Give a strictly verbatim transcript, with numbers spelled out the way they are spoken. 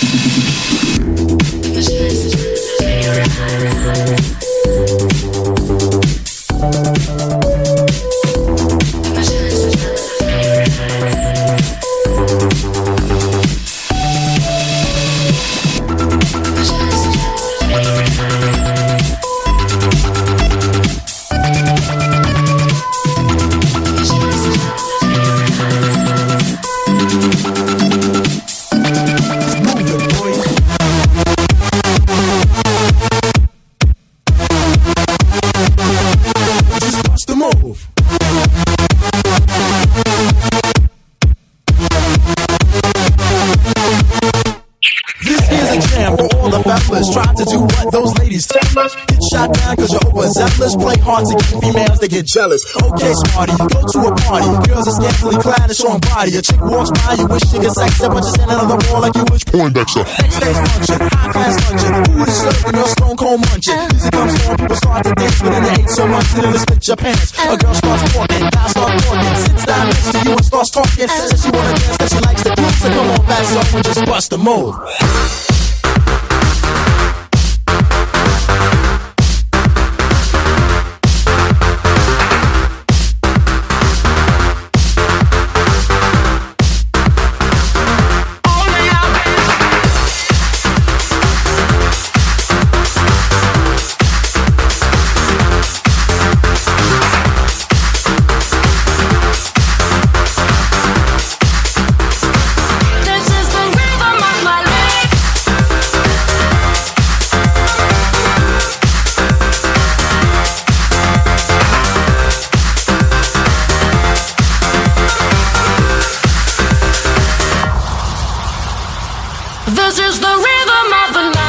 They get jealous. Okay, smarty, go to a party. Girls are scantily clad and showing body. A chick walks by, you wish you could sex her, but you're standing on the wall like you wish Poindexter. Backstage function, high class luncheon. Food is served and you're stone cold munching. Music comes on, people start to dance, but then they ate so much that it'll split your pants. A girl starts walking, guys start walking, sits down next to you and starts talking. Says she wanna dance, cause she likes the groove. So come on back, so and just bust a move. This is the rhythm of the night.